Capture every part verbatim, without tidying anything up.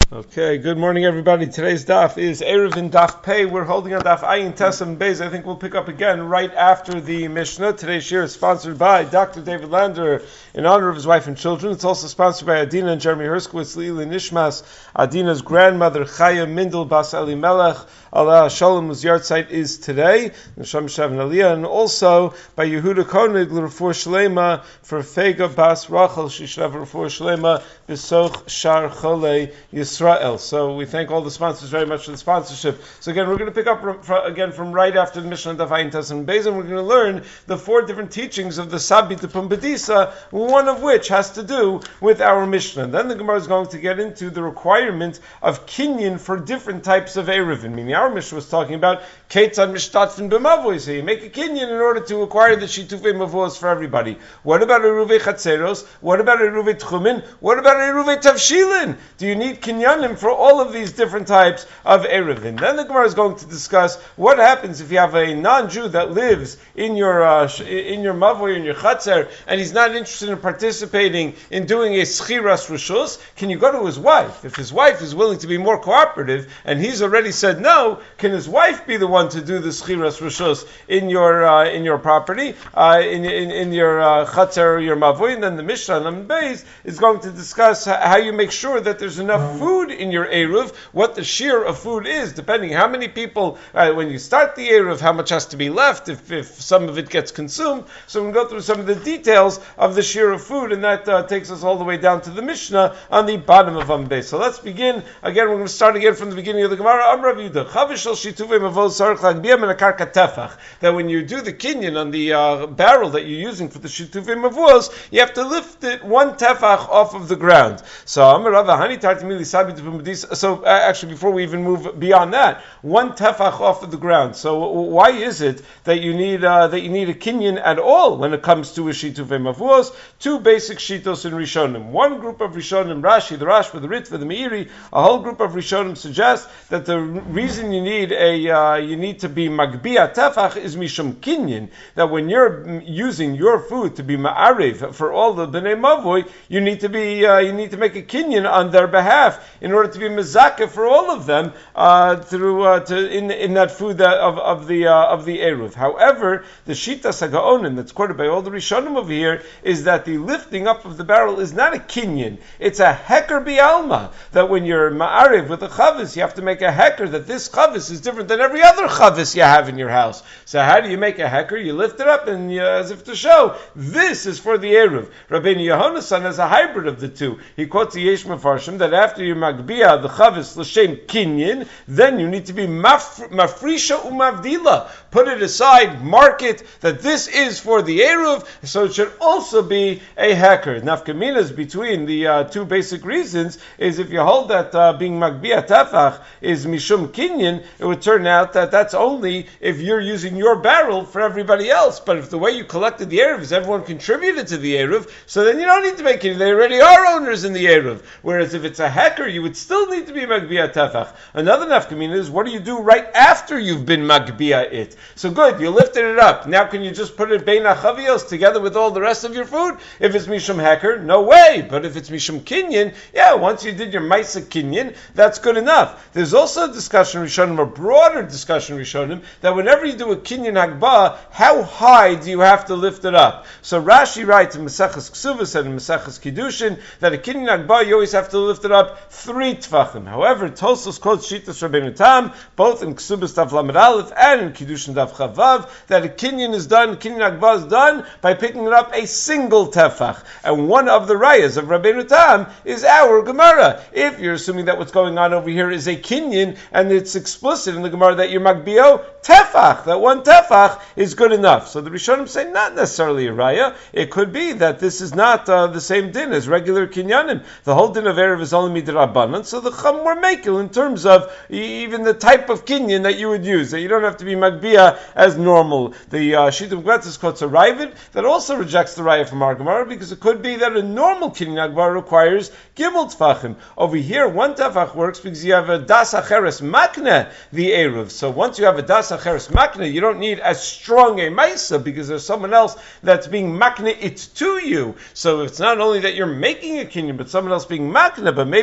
Okay, good morning everybody. Today's daf is Erev in Daf Pei. We're holding on Daf Ayin Tesam Beis. I think we'll pick up again right after the Mishnah. Today's shir is sponsored by Doctor David Lander in honor of his wife and children. It's also sponsored by Adina and Jeremy Herskowitz, Lili Nishmas, Adina's grandmother Chaya Mindel Bas Elimelech. Allah Shalom, whose yard site is today, Neshama Shav and Aliyah, and also by Yehuda Koenig, L'Refuah Shlema, for Fega Bas Rachel, she should have a Refuah Shlema, B'soch Shar Cholei Yisrael. So we thank all the sponsors very much for the sponsorship. So again, we're going to pick up from, from, again from right after the Mishnah Daf Ayin Tesam Beis, and we're going to learn the four different teachings of the Sabit Pumbedisa, one of which has to do with our Mishnah. Then the Gemara is going to get into the requirement of kinyan for different types of Erevin, meaning our Mishnah was talking about Keitzad Mishtatfin B'Mavoi, so you make a kinyan in order to acquire the Shitufei Mavos for everybody. What about Eruvei Chatzeros? What about Eruvei Tchumin? What about Eruvei Tavshilin? Do you need kinyanim for all of these different types of Erevin? Then the Gemara is going to discuss what happens if you have a non-Jew that lives in your uh, in your Mavoi, in your Chatzer, and he's not interested in participating in doing a Schiras Rishus. Can you go to his wife? If his wife is willing to be more cooperative, and he's already said no, can his wife be the one to do the Schiras Rishus in your uh, in your property, uh, in, in in your uh, Chatzer or your Mavoi? And then the Mishnah on Beis is going to discuss how you make sure that there's enough food in your Eruv, what the shear of food is, depending how many people, uh, when you start the Eruv, how much has to be left if, if some of it gets consumed. So we'll go through some of the details of the shear of food, and that uh, takes us all the way down to the Mishnah on the bottom of Am Beis. So let's begin. Again, we're going to start again from the beginning of the Gemara. Amrav Yudah, that when you do the kinyan on the uh, barrel that you're using for the Shitufei Mavos, you have to lift it one tefach off of the ground. So, so uh, actually, before we even move beyond that, one tefach off of the ground. So, why is it that you need uh, that you need a kinyan at all when it comes to a Shitufei Mavos? Two basic shitos in Rishonim. One group of Rishonim, Rashi, the Rashba, the Ritva, the Meiri, a whole group of Rishonim suggest that the reason you need a uh, you need to be magbia tefach is mishum kinyan, that when you're using your food to be ma'ariv for all the bnei mavoi, you need to be uh, you need to make a kinyan on their behalf in order to be mezakeh for all of them uh, through uh, to in in that food that, of of the uh, of the eruv. However, the shita sagaonin that's quoted by all the rishonim over here is that the lifting up of the barrel is not a kinyan; it's a heker bialma. That when you're ma'ariv with a chavis, you have to make a heker that this chavis is different than every other chavis you have in your house. So how do you make a heker? You lift it up and you, as if to show this is for the eruv. Rabbeinu Yehonasan has a hybrid of the two. He quotes the Yesh Mefarshim that after you magbia the chavis l'shem kinyan, then you need to be maf- mafrisha umavdila. Put it aside, mark it that this is for the eruv, so it should also be a heker. Nafkaminas between the uh, two basic reasons is if you hold that uh, being magbia tefach is mishum kinyan, it would turn out that that's only if you're using your barrel for everybody else. But if the way you collected the eruv is everyone contributed to the eruv, so then you don't need to make it. They already are owners in the eruv. Whereas if it's a heker, you would still need to be magbia tefach. Another nafkamina is what do you do right after you've been magbia it? So good, you lifted it up. Now can you just put it bein achavios together with all the rest of your food? If it's mishum heker, no way. But if it's mishum kinyan, yeah, once you did your maisa kinyan, that's good enough. There's also a discussion Rishonim, a broader discussion Rishonim, that whenever you do a kinyan hagbah, how high do you have to lift it up? So Rashi writes in Maseches Ksuvas and in Maseches Kiddushin that a kinyan hagbah you always have to lift it up three tfachim. However, Tosfos quotes Shitas Rabbeinu Tam, both in Ksubas Daf Lamed Aleph and in Kiddushin Daf Chavav, that a kinyan is done, kinyan hagbah is done by picking it up a single tefach. And one of the rayas of Rabbeinu Tam is our Gemara. If you're assuming that what's going on over here is a kinyan, and it's explicit in the Gemara that you're magbio tefach, that one tefach is good enough. So the Rishonim say not necessarily a raya. It could be that this is not uh, the same din as regular kinyanim. The whole din of erev is only midrabanan. So the chum were makel in terms of even the type of kinyan that you would use. That you don't have to be magbia as normal. The uh, Shittim Gletzis quotes a Ravid that also rejects the raya from our Gemara because it could be that a normal kinyan hagbah requires gimel tefachim. Over here, one tefach works because you have a das acheres makne the eruv. So once you have a das acheres makne, you don't need as strong a maisa because there's someone else that's being makne it to you. So it's not only that you're making a kinyan, but someone else being makne. But maybe when you're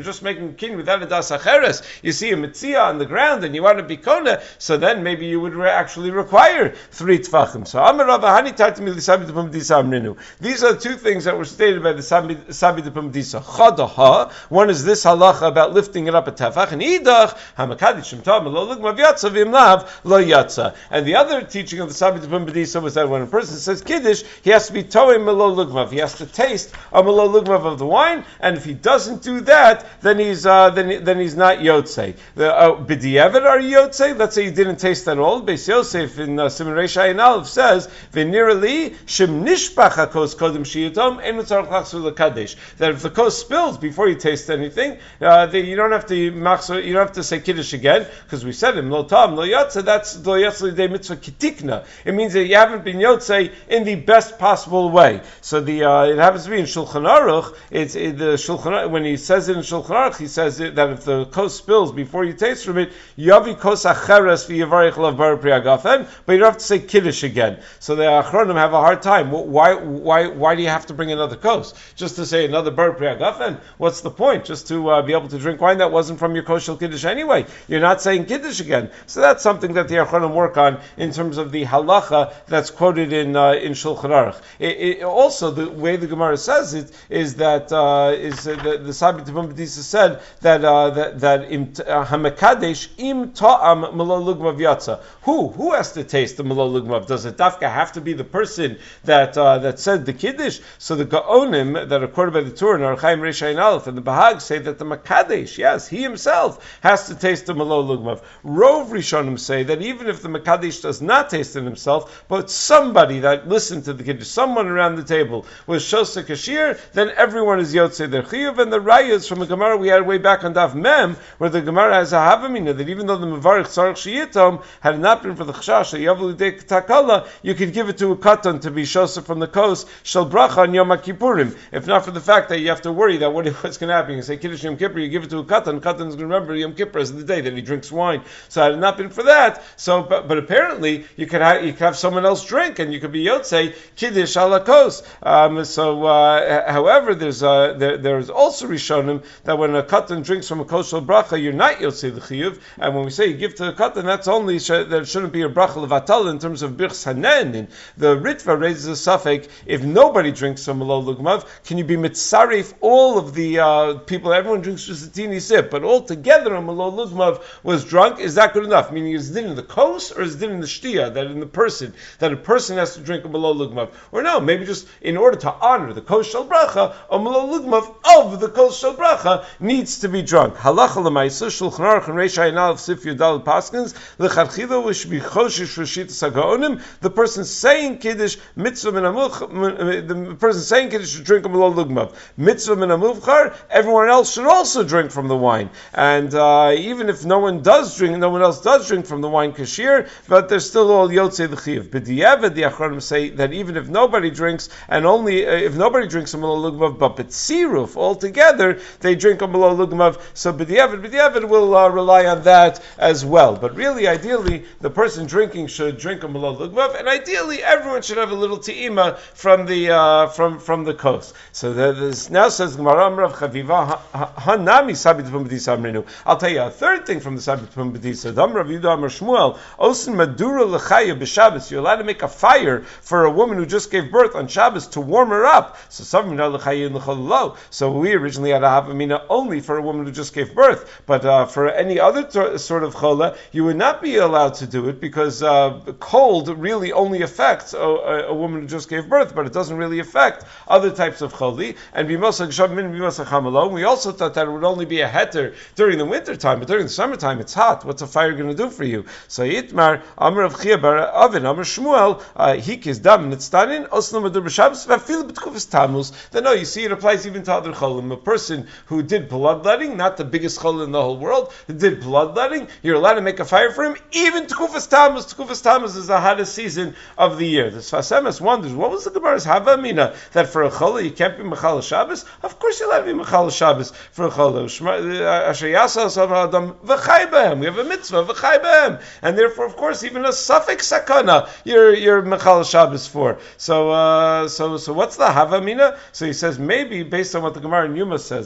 just making a kinyan without a das acheres, you see a mitzia on the ground and you want to be kona, so then maybe you would re- actually require three tfachim. So Amar Rabba Hani Tatimi Lisabi de Pumdisa Amrinu. These are two things that were stated by the Sabi de Pumdisa. Chadaha, one is this halacha about lifting it up a tefach, and idach hamakadish shemtam lo lugma v'yatza v'imlav lo yatza. And the other teaching of the Sabi de Pumdisa was that when a person says kiddush, he has to be toim melo lugmav. He has to taste a melo lugmav of the wine, and if he doesn't do that, then he's uh, then then he's not yotzei. The uh, b'diavad are yotzei. Let's say he didn't taste at all. Beis Yosef in uh, Siman Reish Ayin Aleph says v'nirali shem nishpach hakos kodem shiyatom enu tzarich lachzor lekadesh. That if the kos spills before you taste anything, uh, then you don't have to machzor, you don't have to say kiddush again, because we said him lo tam lo yotze. That's lo yotze l'dei mitzvah kitikna. It means that you haven't been yotzei in the best possible way. So the uh, it happens to be in Shulchan Aruch. It's it, the Shulchan Aruch, when he says it in Shulchan Aruch, he says it, that if the kos spills before you taste from it, yavi kos acheres v'yavarich lav bar priagafen, but you don't have to say kiddush again. So the Achronim have a hard time. Why why why do you have to bring another kos just to say another bar priagafen? What's the point? Just to uh, be able to drink wine that wasn't from your kosher kiddush anyway. You're not saying kiddush again. So that's something that the Achronim work on in terms of the halacha that's quoted in uh, in Shulchan Aruch. It, it, also, the way the Gemara says it is that uh, is uh, the, the Sabi Tibum B'disa said that uh, that that im hamakadesh im ta'am malo lugmav yatza. Who who has to taste the malo lugmav? Does it dafka have to be the person that uh, that said the kiddush? So the Gaonim that are quoted by the Torah and Orach Chaim Reish Ayin Aleph and the Bahag say that the makadesh, yes, he himself has to taste the malo lugmav. Rov Rishonim say that even if the makadesh does not taste it himself, but somebody that listened to the kiddush, someone around the table was shosa kashir, then everyone is yotzei their chiyuv. And the rayas from the Gemara we had way back on Daf Mem, where the Gemara has a havamina that even though the mevarich tzarich shiyitom had it not been for the chashash yavu l'dei takala, you could give it to a katan to be shosa from the coast shel bracha on Yom Kippurim. If not for the fact that you have to worry that what, what's going to happen, you say kiddush Yom Kippur, you give it to a katan, katan is going to remember Yom Kippur as the day that he drinks wine. So had it not been for that, so but, but apparently you could have you could have someone else drink and you could be yotzei kiddush ala kos. Um, so, uh, however, there's uh, there, there's also rishonim that when a katan drinks from a kosher bracha, you're not yotzei the chiyuv. And when we say you give to a katan, that's only sh- that it shouldn't be a bracha levatal in terms of birchs hanen. The Ritva raises a suffix: if nobody drinks from malo lugmav, can you be mitzarif all of the uh, people? Everyone drinks just a teeny sip, but all together a malo lugmav was drunk. Is that good enough? Meaning, is it in the kos or is it in the shtia, that in the person, that a person has to drink a malo lugmav? Or no, maybe just in order to honor the kos shel bracha, a malo lugmav of the kos shel bracha needs to be drunk. Halacha l'maisa Shulchan Aruch and Reish Ayin Aleph Sif Yudal Paskins lecharchila l'shbi choshish rishit sagaonim. The person saying kiddush mitzvah min amuch. The person saying kiddush should drink a malo lugmav. Mitzvah min amuvchar. Everyone else should also drink from the wine. And uh, even if no one does drink, no one else does drink from the wine kashir, but they're still all yotzei the chiyuv. B'diavad, the Achronim say that even if nobody drinks, and only uh, if nobody drinks a malo lugmav, but b'tziruf altogether, they drink a malo lugmav. So b'diavad, b'diavad will uh, rely on that as well. But really, ideally, the person drinking should drink a malo lugmav, and ideally, everyone should have a little te'ima from the uh, from from the coast. So this now says Gemara Rav Chaviva Hanami Sabit Pumbedisa Amrinu. I'll tell you a third thing from the Sabit Pumbedisa. Dam Rav Yudah Amar Shmuel Osin Madura Lechaya b'Shabbos. You're allowed to make a fire for a woman who just gave birth on Shabbos to warm her up. So some Lechaya Lecholo. So we originally had a havamina only for a woman who just gave birth, but uh, for any other t- sort of chola, you would not be allowed to do it because uh, cold really only affects a, a, a woman who just gave birth, but it doesn't really affect other types of choli. And b'mosa gshav min b'mosa chamalo. We also thought that it would only be a heter during the winter time, but during the summertime it's hot. What's a fire going to do for you? So Yitmar Amar of Chia bar Avin Amar Shmuel Hikis Dam Nitztanin Osno Madur b'Shabbos v'Afil b'Tkufas Tammuz. Then no, you see it applies even to other cholim. A person who did bloodletting, not the biggest chol in the whole world, who did bloodletting, you're allowed to make a fire for him, even Tkufas Tammuz. Tkufas Tammuz is the hottest season of the year. The Sfas Emes wonders, what was the Gemara's Havamina that for a chol you can't be Mechal Shabbos? Of course you're allowed to be Mechal Shabbos for a chol. Asher Yasa Sav Adam v'chai b'hem. We have a mitzvah v'chai b'hem, and therefore, of course, even a suffix sakana you're you're Mechal Shabbos for. So uh, so so what's the Havamina? So he says maybe based on what the Gemara in Yuma says. The Gemara in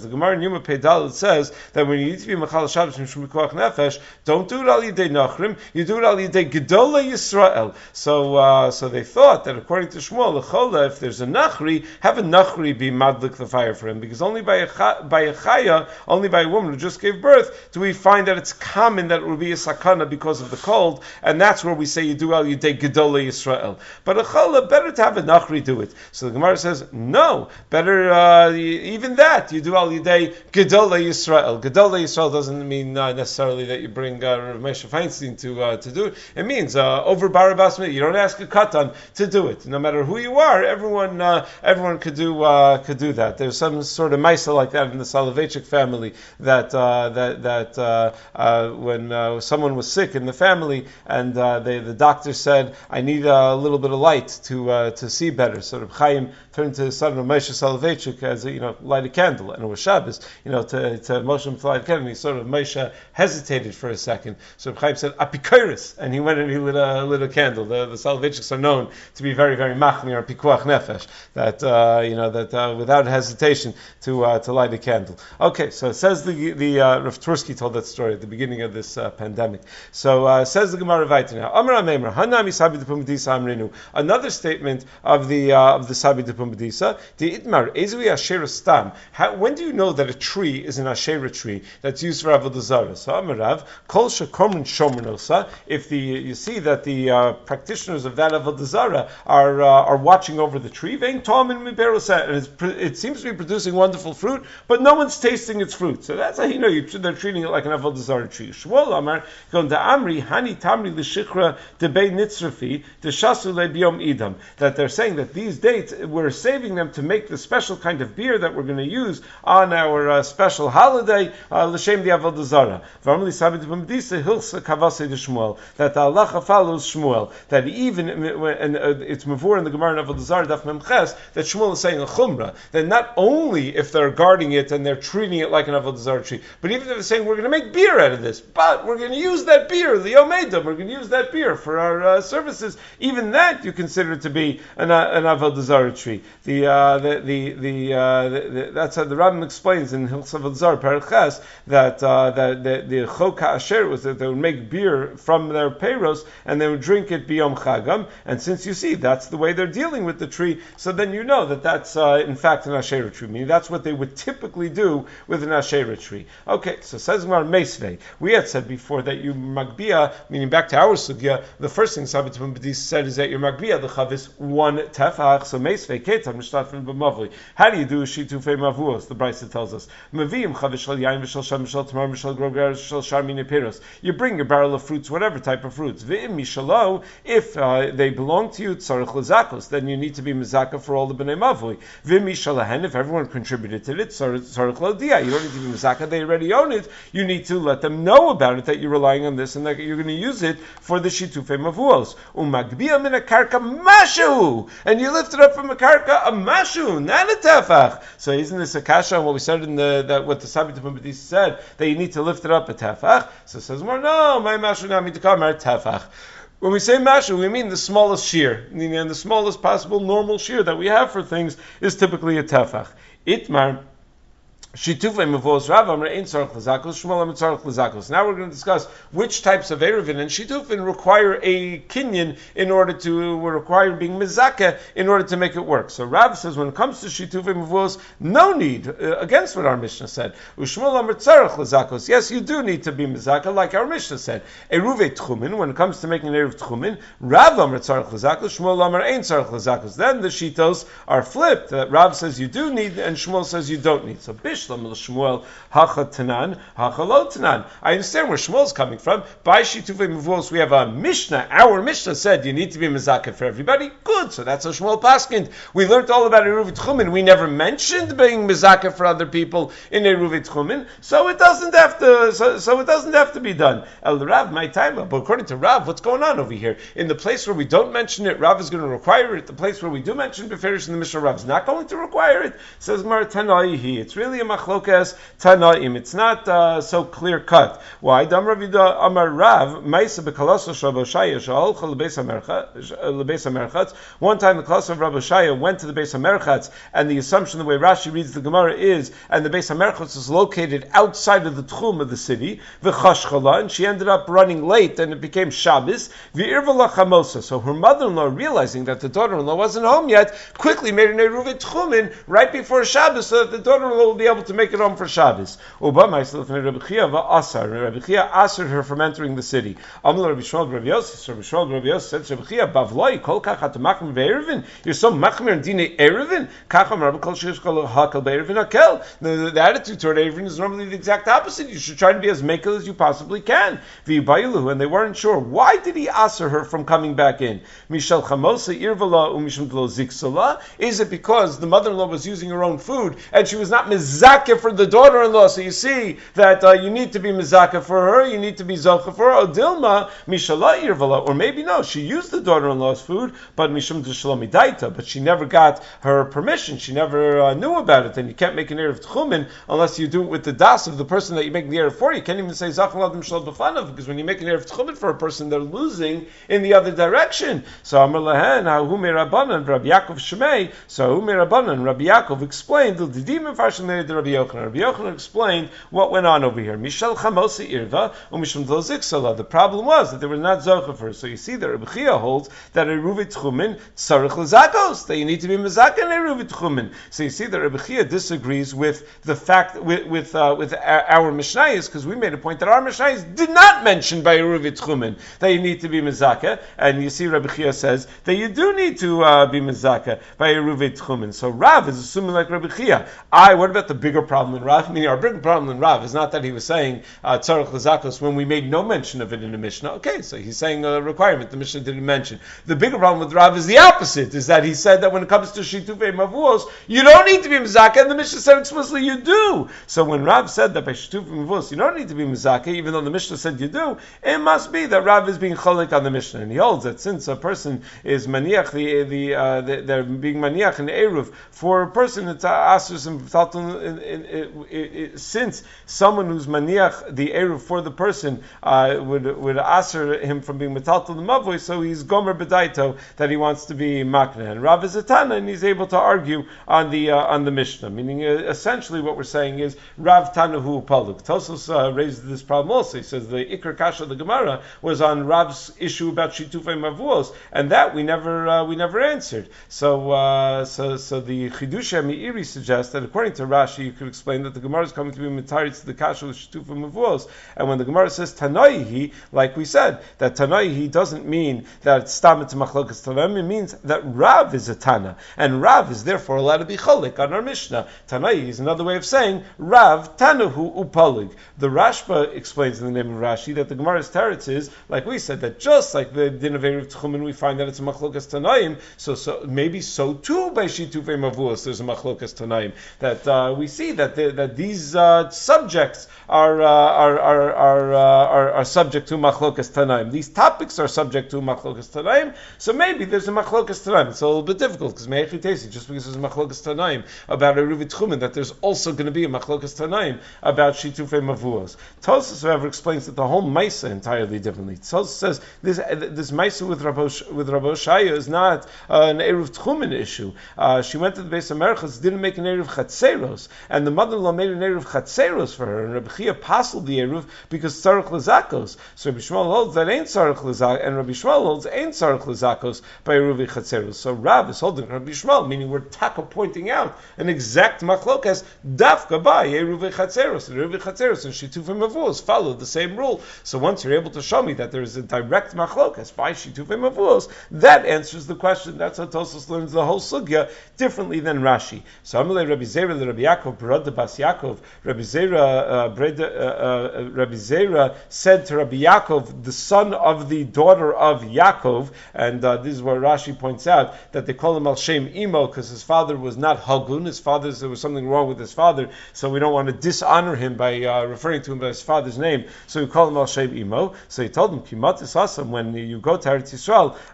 in Yuma Pedal it says that when you need to be Machal Shabbos from Shmikuach Nefesh, don't do it al Yidei Nachrim, you do it al Yidei Gedola Yisrael. So, uh, so they thought that according to Shmuel, Lechola, if there's a Nachri, have a Nachri be madlik the fire for him, because only by a, by a Chaya, only by a woman who just gave birth, do we find that it's common that it will be a sakana because of the cold, and that's where we say you do al Yidei Gedola Yisrael. But a Chola, better to have a Nachri do it. So the Gemara says, no, better, uh, even that, you do al Yidei Gedola Yisrael. Gedola Yisrael doesn't mean uh, necessarily that you bring uh, Rav Moshe Feinstein to uh, to do it. It means uh, over Barabas Mitzvah. You don't ask a katan to do it. No matter who you are, everyone uh, everyone could do uh, could do that. There's some sort of ma'isa like that in the Soloveitchik family that uh, that that uh, uh, when uh, someone was sick in the family and uh, they, the doctor said, "I need a little bit of light to uh, to see better." So Reb Chaim turned to his son Rav Moshe Soloveitchik as a, you know, light a candle, and it was Shabbos, you know, to to Moshe to light a candle. And he sort of Moshe hesitated for a second. So Reb Chaim said, "Apikoros," and he went and he lit a lit a candle. The, the Soloveitchiks are known to be very, very machmir or pikuach nefesh. That uh, you know that uh, without hesitation to uh, to light a candle. Okay, so it says the the uh, Rav Tursky told that story at the beginning of this uh, pandemic. So uh, says the Gemara Vayter now. Amar Amemra Hanami Sabi Depum B'disa Amrinu. Another statement of the uh, of the Sabi Depum B'disa. The Itmar Ezui Asher Stam. When do you know that a tree is an Asherah tree that's used for avodah zarah? So Amarav Kol Shekomrin Shomernosa. If the you see that the uh, practitioners of that avodah zarah are uh, are watching over the tree, vein tom and miberosa, and it's, it seems to be producing wonderful fruit, but no one's tasting its fruit. So that's how you know you, they're treating it like an avodah zarah tree. Shmuel Amar Gon da Amri Hani Tamri L'Shikra Debei Nitzrafi Deshasu LeBiom Idam. That they're saying that these dates we're saving them to make the special kind of beer that we're going to use on our uh, special holiday l'shem the avodah zarah. V'amli Sabi Depumdisa Hilsa Kavase de Shmuel. That the halacha follows Shmuel. That even and uh, it's mavur in the Gemara of Avodah Zarah Daf Mem Ches that Shmuel is saying a chumrah. That not only if they're guarding it and they're treating it like an Avodah Zarah tree, but even if they're saying we're going to make beer out of this, but we're going to use that beer, the Omedim, we're going to use that beer for our uh, services. Even that you consider to be an, uh, an Avodah Zarah tree. The uh, the the, the, uh, the, the that's how the Rambam explains in Hilchos Avodah Zarah Perek Ches that uh, that the, the Chok HaAsher was that they would make beer from their peiros and they would drink it biyom chagam. And since you see that's the way they're dealing with the tree, so then you know that that's uh, in fact an Asherah tree. Meaning that's what they would typically do with an Asherah tree. Okay, so says Gemara Meisvei. We had said before that you magbia, meaning back to our sugya, the first thing Sabbat B'dis said is that your magbia the chav is one tefach. So Meisvei ketam mishtafim b'mavli. How do you do shitufei mavuos? The Brisa tells us. Mavim chav shel yain v'shel sham v'shel tamar v'shel grogar v'shel shar mine peros. You bring a barrel of fruits, whatever type of fruits. V'im mishalo, if uh, they belong to you, tzarich l'zakos, then you need to be mezaka for all the b'nei mavli. V'im mishalahen, if everyone contributed to it, tzarich l'dia, you don't need to be mezaka, they already own it, you need to let them know about it, that you're relying on this, and that you're going to use it for the shitufei mavuos. Umagbia min a karka mashu, and you lift it up from a karka, a mashu, not a tefach. So isn't this a kasha on what we said in the, that what the Sabbat B'dis said, that you need to lift it up a tefach? So it says more, no, my mashu nami tekamar tefach. When we say mashu, we mean the smallest shear. And the smallest possible normal shear that we have for things is typically a tefach. Itmar Shitufei Mavos Rav Amar Ein Tzarich L'Zakos Shmuel Amar Tzarich L'Zakos. Now we're going to discuss which types of Erevin and Shitufin require a kinyan in order to require being mezaka in order to make it work. So Rav says when it comes to Shitufei Mavos, no need uh, against what our Mishnah said. Ushmuel Amar Tzarich L'Zakos. Yes, you do need to be mezaka, like our Mishnah said. Eruvei Tchumin. When it comes to making an eruv Tchumin, Rav Amar Tzarich L'Zakos, Shmuel Amar Ein Tzarich L'Zakos. Then the shitos are flipped. That Rav says you do need and Shmuel says you don't need. So Bish Shmuel Hacha Tanan Hacha Lo Tanan. I understand where Shmuel is coming from. By Shitufei Mavos we have a Mishnah. Our Mishnah said you need to be mezaka for everybody. Good. So that's how Shmuel paskind. We learned all about Eruv Tchumin. We never mentioned being mezaka for other people in Eruv Tchumin. So it doesn't have to. So, so it doesn't have to be done. El Rav my time. But according to Rav, what's going on over here? In the place where we don't mention it, Rav is going to require it. The place where we do mention Beferish in the Mishnah, Rav is not going to require it. It says Mar Tanaihi. It's really a machlokas tanaim. It's not uh, so clear cut. Why? Dam Rav Yehuda Amar Rav Ma'isa b'kalaso shel Rabbi Oshaya shehalcha lebeis hamerchatz. One time the class of Rabbi Oshaya went to the Beis HaMerchatz, and the assumption, the way Rashi reads the Gemara is, and the Beis HaMerchatz is located outside of the tchum of the city, v'chashchala, and she ended up running late, and it became Shabbos, v'irva lachamosa. So her mother-in-law, realizing that the daughter-in-law wasn't home yet, quickly made an eruv tchumin right before Shabbos, so that the daughter-in-law will be able to make it home for Shabbos. Uba ma'isel l'fnei Rabbi Chia va'asar. Rabbi Chia asked her from entering the city. Amar Rabbi Shmuel Rabbi Yossi. Rabbi Shmuel Rabbi Yossi said to Rabbi Chia, Bavloi kol kach hatamachim ve'erevin. You're so machmir and dine erevin. Kacham Rabbi kol sheish kol hakal be'erevin hakel. The the attitude toward erevin is normally the exact opposite. You should try to be as makel as you possibly can. V'yibayilu, and they weren't sure. Why did he answer her from coming back in? Mishal chamosa irvala umishum dlo ziksala. Is it because the mother-in-law was using her own food and she was not mizakeh for the daughter-in-law? So you see that uh, you need to be mizakeh for her. You need to be zocheh for her. Odilma mishala irvala, or maybe no, she used the daughter-in-law's food, but mishum d'shalom idaita, but she never got her permission. She never uh, knew about it, and you can't make an erev tchumen unless you do it with the das of the person that you make the erev for. You can't even say zachal adam shalom b'fanav, because when you make an erev tchumen for a person, they're losing in the other direction. So Amar lahen hahu me'Rabbanan Rabbi Yaakov Shemei. So hahu me'Rabbanan Rabbi Yaakov explained the didim farshim the Rabbi Yochanan. Rabbi Yochanan explained what went on over here. Mishal chamosi irva umishum dlo ziksala. The problem was that they were not zocheh for her. So you see that Rabbi Chia holds that a Eruvit Tchumen tzarich l'zakos, that you need to be mezakeh in Eruvit Tchumen. So you see that Rabbi Chia disagrees with the fact with with, uh, with our, our Mishnayos, because we made a point that our Mishnayos did not mention by Eruvit Tchumen that you need to be mezakeh, and you see Rabbi Chia says that you do need to uh, be mezakeh by Eruvit Tchumen. So Rav is assuming like Rabbi Chia. I. What about the bigger problem in Rav? I mean, our bigger problem in Rav is not that he was saying tzarich uh, l'zakos when we made no mention of it in the Mishnah. Okay, so he's saying a requirement the Mishnah didn't mention. The bigger problem with Rav is the opposite, is that he said that when it comes to shitufei mavuos, you don't need to be mezakeh, and the Mishnah said explicitly you do. So when Rav said that by shitufei mavuos you don't need to be mezakeh, even though the Mishnah said you do, it must be that Rav is being cholik on the Mishnah, and he holds that since a person is maniach, the the, uh, the they're being maniach in eruv for a person that's asers and since someone who's maniach the eruv for the person uh, would would aser him from being metaltal the mavoi, so he's gomer bedaito that he wants to be makna. And Rav is a Tana, and he's able to argue on the uh, on the Mishnah. Meaning, uh, essentially, what we're saying is Rav Tana hu paluk. Tosos uh, raised this problem also. He says the Ikar Kasha of the Gemara was on Rav's issue about shitufei mavuos, and that we never uh, we never answered. So uh, so so the Chidush Meiri suggests that according to Rashi, you could explain that the Gemara is coming to be mitaritz to the Kasha with shitufei mavuos, and when the Gemara says Tanaihi, like we said, that Tanaihi doesn't mean that it's stam to machlokas tanaim. It means that Rav is a Tana, and Rav is therefore allowed to be cholik on our Mishnah. Tanai is another way of saying Rav Tanahu upalig. The Rashba explains in the name of Rashi that the Gemara's teretz is, like we said, that just like the din of eruv tchumen, we find that it's a machlokas tanaim. So, so maybe so too by shitufei mavuos there's a machlokas tanaim. That uh, we see that the, that these uh, subjects are, uh, are are are, uh, are are subject to machlokas tanaim. These topics are subject to machlokas tanaim. So maybe there's a machlokas tanaim. It's a little bit difficult because me'echi tesi, just because there's a machlokas tanaim about eruv tchumen, that there's also going to be a machlokas tanaim about shitufei mavuos. Tosas, however, explains that the whole Maisa entirely differently. Tosas says this this Maisa with Rabbi with Rabbi Oshaya is not uh, an eruv tchumen issue. Uh, she went to the Beis HaMerchatz, didn't make an eruv chatzeros, and the mother-in-law made an eruv chatzeros for her, and Rabbi Chia pasled the eruv because tzarich lezakos. So Rabbi Shmuel holds that ain't tzarich lezakos, and Rabbi Shmuel holds ain't tzarich lezakos by eruv chatzeros. So Rav is holding Rabbi Shmuel, meaning we're taka pointing out an exact machlokas dafka by eruv chatzeros, and eruv chatzeros and shitufei mavuos follow the same rule. So once you're able to show me that there is a direct machlokas by shitufei mavuos, that answers the question. That's how Tosfos learns the whole sugya differently than Rashi. So Amalei Rabbi Zera the Rabbi Yaakov Barad Bas Yaakov. Rabbi Zera uh, uh, uh, Rabbi Zera said to Rabbi Yaakov, the son of the daughter of Yaakov, and uh, this is where Rashi points out that they call him Al Shem Imo because his father was not Hagun. His father's there was something wrong with his father, so we don't want to dishonor him by uh, referring to him by his father's name. So we call him Al Shem Imo. So he told him, Kimatis Hasam, when you go to Eretz Yisrael,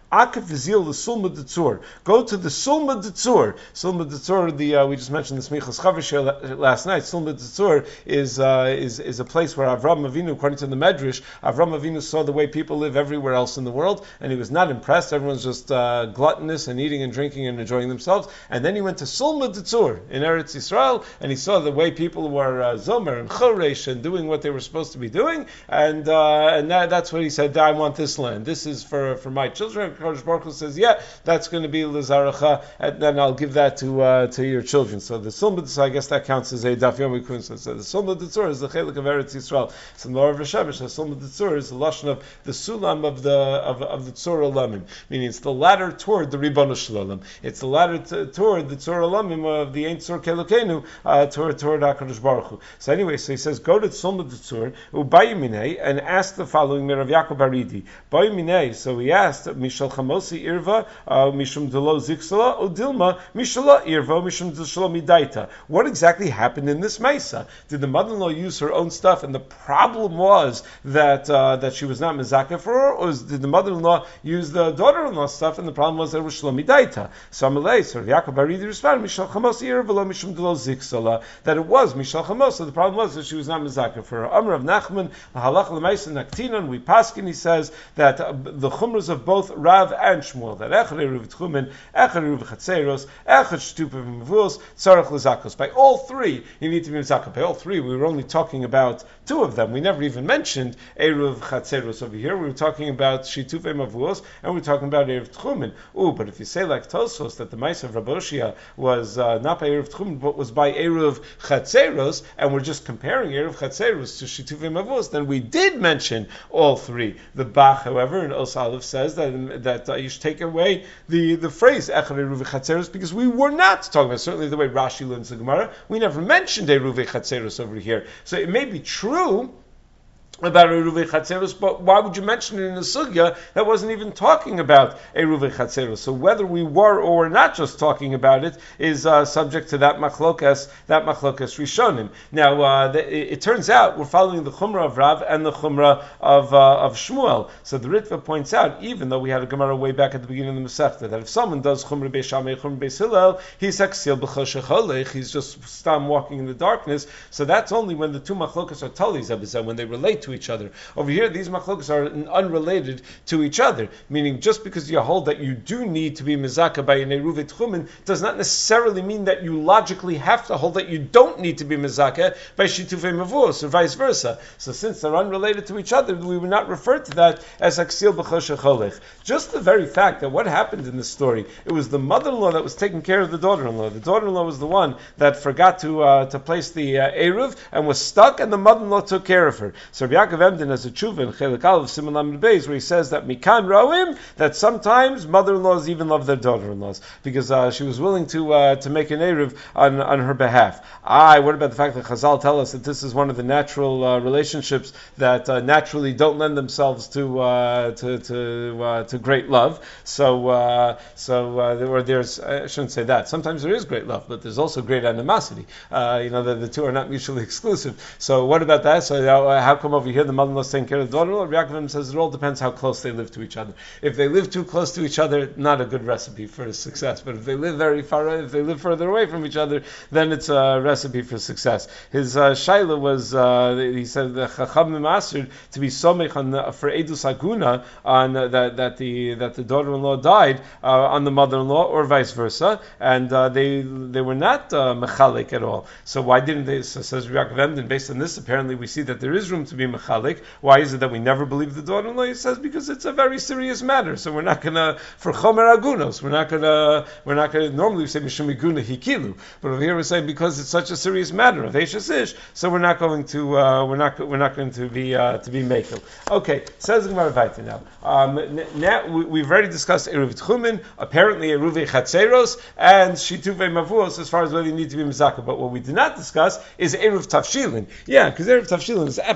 Akif v'zil l'sulma d'tzur. Go to the sulma d'tzur. Sulma d'tzur, the uh, we just mentioned the Smichas Chavish last night. Sulma d'tzur is uh, is is a place where Avram Avinu, according to the Medrash, Avram Avinu saw the way people live everywhere else in the world, and he was not impressed. Everyone's just uh, gluttonous and eating and drinking and enjoying themselves. And then he went to Sulma d'tzur in Eretz Yisrael, and he saw the way people were uh, zomer and choresh and doing what they were supposed to be doing, and uh, and that, that's what he said. I want this land. This is for, for my children. Kodesh Baruch Hu says, yeah, that's going to be l'zaracha, and then I'll give that to uh, to your children. So the Sulma d'tzur, I guess that counts as a daf yomi kun. So the Sulma d'tzur is the chelik of Eretz Yisrael. So the Lord of Hashemesh, the Sulma d'tzur is the lashon of the sulam of the of, of the tzur alamim, meaning it's the ladder toward the Ribbon Shalom. It's the ladder t- toward the tzur alamim of the Ein Tzur Kelokenu, uh, toward toward Hakadosh Baruch Hu. So anyway, so he says, go to Sulma d'tzur ubayimine and ask the following: Mirav Yaakov Aridi. Bayimine. So he asked, Mishal Chamosi Irva, Mishum Delo Ziksala, Odilma, Mishala Irva, Mishum Delo Midaita. What exactly happened in this Mesa? Did the mother-in-law use her own stuff, and the problem was that uh, that she was not mezakeh for her, or was, did the mother-in-law use the daughter-in-law's stuff, and the problem was that it was Shlomi Daita? So Amalei, so Yaakov Aridi responded, Mishal Chamosi Irva, lo Mishum Delo Ziksala, that it was Mishal Chamos. So the problem was that she was not mezakeh for her. Amr of Nachman, Halach L'Maisa Naktinon, we paskin, he says that uh, the chumras of both Rav and Shmuel, that Echad Eruv Tchumen, Echad Eruv Chatzeros, Echad Shtupim Mvuos, Tzarech L'Zakos. By all three, you need to be Mezakah. By all three, we were only talking about two of them. We never even mentioned Eruv Chatzeros over here. We were talking about Shitufei Mvuos, and we were talking about Eruv Tchumen. Ooh, but if you say like Tosos, that the Maisa of Raboshia was uh, not by Eruv Tchumen, but was by Eruv Chatzeros, and we're just comparing Eruv Chatzeros to Shitufei Mvuos, then we did mention all three. The Bach, however, in Os Aleph says that that uh, you should take away the, the phrase Echad Eruv Chatzeros, because we were not talking about, certainly the way Rashi learns the Gemara, we never mentioned Eruv Chatzeros over here. So it may be true about Eruvei Chatzeros, but why would you mention it in a sugya that wasn't even talking about Eruvei Chatzeros? So whether we were or were not just talking about it is uh, subject to that machlokas, that machlokas Rishonim. Now, uh, the, it, it turns out we're following the Chumrah of Rav and the Chumrah of uh, of Shmuel. So the Ritva points out, even though we had a Gemara way back at the beginning of the Masechta, that if someone does Chumrah Beis Shammai, Chumrah Beis Hillel, he's Aksil B'choshech Holech, he's just stam walking in the darkness. So that's only when the two machlokas are talis, when they relate to to each other. Over here, these machlokas are unrelated to each other, meaning just because you hold that you do need to be mezakah by an eruv tchumen does not necessarily mean that you logically have to hold that you don't need to be mezakah by shitufei mavus, or vice versa. So since they're unrelated to each other, we would not refer to that as aksil b'choshech holech. Just the very fact that what happened in this story, it was the mother-in-law that was taking care of the daughter-in-law. The daughter-in-law was the one that forgot to uh, to place the uh, eruv and was stuck, and the mother-in-law took care of her. So Rabbi Yaakov Emden has a tshuva in Chelik Aleph Siman Lamed Beis where he says that mikan roim, that sometimes mother-in-laws even love their daughter-in-laws because uh, she was willing to uh, to make an eruv on on her behalf. Ah, what about the fact that Chazal tell us that this is one of the natural uh, relationships that uh, naturally don't lend themselves to uh, to to, uh, to great love. So uh, so uh, there, or there's I shouldn't say that. Sometimes there is great love, but there's also great animosity. Uh, you know, the, the two are not mutually exclusive. So what about that? So uh, how come over here the mother-in-law is taking care of the daughter-in-law? Rabbi Yaakov says it all depends how close they live to each other. If they live too close to each other, not a good recipe for success. But if they live very far, if they live further away from each other, then it's a recipe for success. His uh, shaila was, uh, he said, the Chacham Masud to be somech on the, for Edus Aguna on uh, that that the that the daughter-in-law died uh, on the mother-in-law, or vice versa, and uh, they they were not uh, mechalik at all. So why didn't they? So says Rabbi Yaakov Emden, based on this, apparently we see that there is room to be mechalik. Why is it that we never believe the daughter-in-law? He says because it's a very serious matter. So we're not gonna for chomer agunos. We're not gonna we're not gonna normally we say mishum iguna hikilu, but over here we're saying because it's such a serious matter of Eishes Ish, so we're not going to uh, we're not we're not going to be uh, to be makel. Okay, says the Gemara Vayta now. Um, n- now we, we've already discussed eruv tchumen, apparently eruvei chatzeros and shituvei mavuos as far as whether you need to be mezakah. But what we did not discuss is eruv tafshilin. Yeah, because eruv tafshilin is absolutely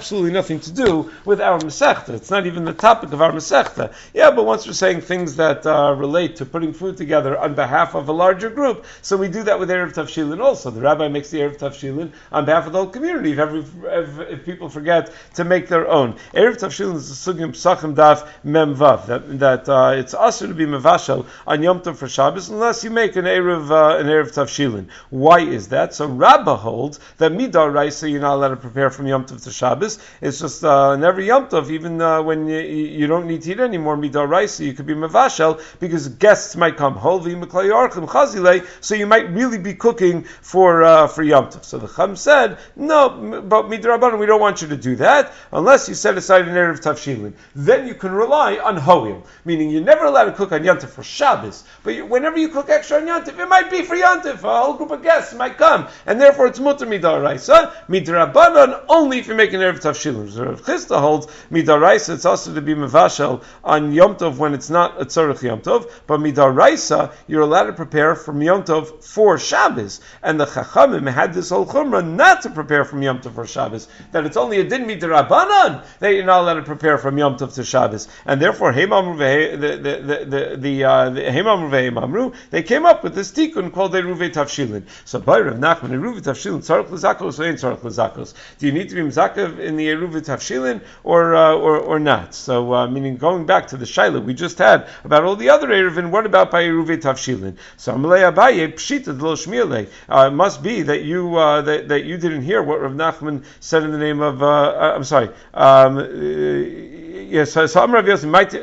nothing to do with our Masechta. It's not even the topic of our Masechta. Yeah, but once we're saying things that uh, relate to putting food together on behalf of a larger group, so we do that with Erev Tavshilin also. The rabbi makes the Erev Tavshilin on behalf of the whole community if, every, if, if people forget to make their own. Erev Tavshilin is the Sugim Psachim Daf Mem Vav, that, that uh, it's also to be Mevashel on Yom Tov for Shabbos unless you make an Erev, uh, an Erev Tavshilin. Why is that? So Rabbah holds that Midar Raisa you're not allowed to prepare from Yom Tov to Shabbos. It's just uh, in every Yom Tov, even uh, when you, you don't need to eat anymore, Midar Raisa, you could be Mevashel because guests might come. Holvi Meklei Archim Chazile, so you might really be cooking for uh, for Yom Tov. So the Chum said, no, but Midrabanan, we don't want you to do that unless you set aside an Erev Tavshilin. Then you can rely on Hoyim, meaning you're never allowed to cook on Yom Tov for Shabbos, but you, whenever you cook extra on Yom Tov, it might be for Yom Tov. A whole group of guests might come, and therefore it's mutter midaraisa. Midrabanan only if you make an Erev Tavshilin. So Rav Chisda holds midaraisa. It's also to be mevashel on Yom Tov when it's not a tzorich Yom Tov, but midaraisa you're allowed to prepare from Yom Tov for Shabbos. And the Chachamim had this whole chumrah not to prepare from Yom Tov for Shabbos. That it's only a din midrabanan that you're not allowed to prepare from Yom Tov to Shabbos. And therefore, Heimamru the the the the the uh, Heimamru veHeimamru, they came up with this tikkun called Eruve Tavshilin. So by Rav Nachman, Eruve Tavshilin tzarich l'zakos or ain't tzarich l'zakos? Do you need to be mzakav in the Eruve Tavshilin or uh, or or not? So uh, meaning going back to the shaila we just had about all the other eruvin, what about by Eruve Tavshilin? So Amalei Abaye pshita d'lo shmielei. It must be that you uh, that, that you didn't hear what Rav Nachman said in the name of. Uh, uh, I'm sorry. Um, uh, Yes, so Amar Rav Yosef might.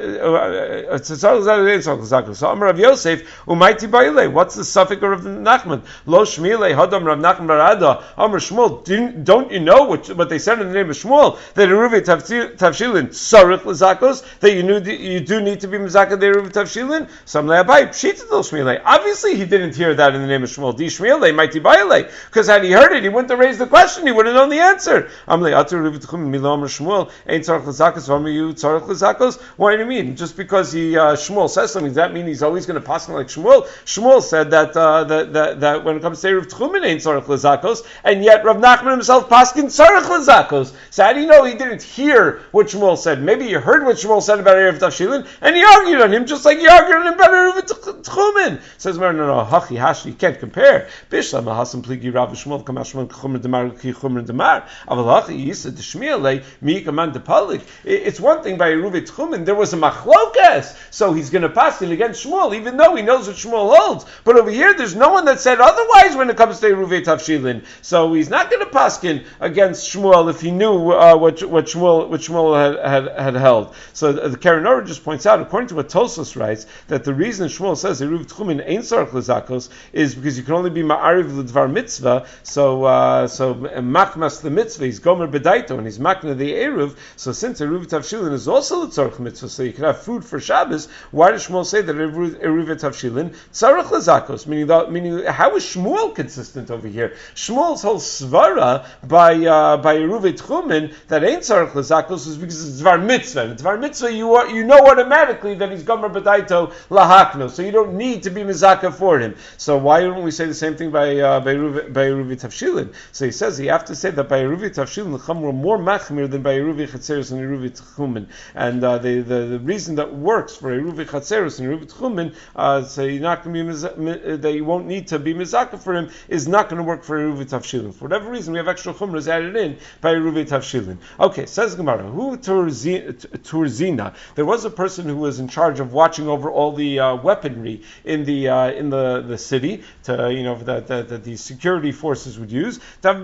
So Amar Rav Yosef umayti ba'ilei. What's the suffix of Rav Nachman? Lo shmielei hadam Rav Nachman barada. Amar Shmuel. Don't you know what, what they said in the name of Shmuel that Eruve Tavshilin sarich l'zakos, that you knew you do need to be mezakah the Eruve Tavshilin? Some le'abai pshita lo shmielei. Obviously, he didn't hear that in the name of Shmuel. Di shmielei mighty ba'ilei. Because had he heard it, he wouldn't have raised the question. He would have known the answer. Amlei atur Eruve Tchum milo Amar Shmuel ain't sarich l'zakos. Amar you. What do you mean? Just because he uh, Shmuel says something, does that mean he's always going to pass like Shmuel? Shmuel said that uh, that, that that when it comes to Erev Tchumen ain't tzarich l'zakos, and yet Rav Nachman himself paskin tzarich l'zakos. So how do you know he didn't hear what Shmuel said? Maybe he heard what Shmuel said about Erev Tavshilin, and he argued on him just like he argued on him about Erev Tchumen. Says no, no, no, hachi hashi, you can't compare. Bishlam mahasam pligi Rav Shmuel kamash Shmuel k'chumen demar ki chumen demar. Aval hachi yisa d'shmielei mi kaman depalik. It's one thing by Eruve Tchumen, there was a machlokas, so he's going to pass it against Shmuel, even though he knows what Shmuel holds. But over here, there's no one that said otherwise when it comes to Eruve Tavshilin. So he's not going to paskin against Shmuel if he knew uh, what what Shmuel what Shmuel had, had, had held. So the, the Karen Orah just points out, according to what Tosfos writes, that the reason Shmuel says Eruve Tchumen ain't sarich l'zakos is because you can only be ma'ariv l'dvar mitzvah. So uh, so machmas the mitzvah, he's gomer bedaito, and he's makna the eruv. So since Eruve Tavshilin is also the tzarich mitzvah, so you can have food for Shabbos, why does Shmuel say that Eruve Tavshilin tzarich l'zakos? Meaning, that, meaning, how is Shmuel consistent over here? Shmuel's whole svara by uh, by Eruve Tchumen that ain't tzarich l'zakos is because it's dvar mitzvah. And dvar mitzvah, you are, you know automatically that he's gomer b'daito lahakno, so you don't need to be mizaka for him. So why don't we say the same thing by uh, by Eruve by Eruve Tavshilin? So he says you have to say that by Eruve Tavshilin the chum were more machmir than by Eruve Chatzeros and Eruve Tchumen. And uh, the, the the reason that works for Eruve Chatzeros and Eruve Tchumen, uh, so you're not going to be miz- that you won't need to be mizaka for him, is not going to work for Eruve Tavshilin. For whatever reason, we have extra chumras added in by Eruve Tavshilin. Okay, says Gemara, who Turzina? There was a person who was in charge of watching over all the uh, weaponry in the uh, in the, the city, to you know that, that, that the security forces would use. And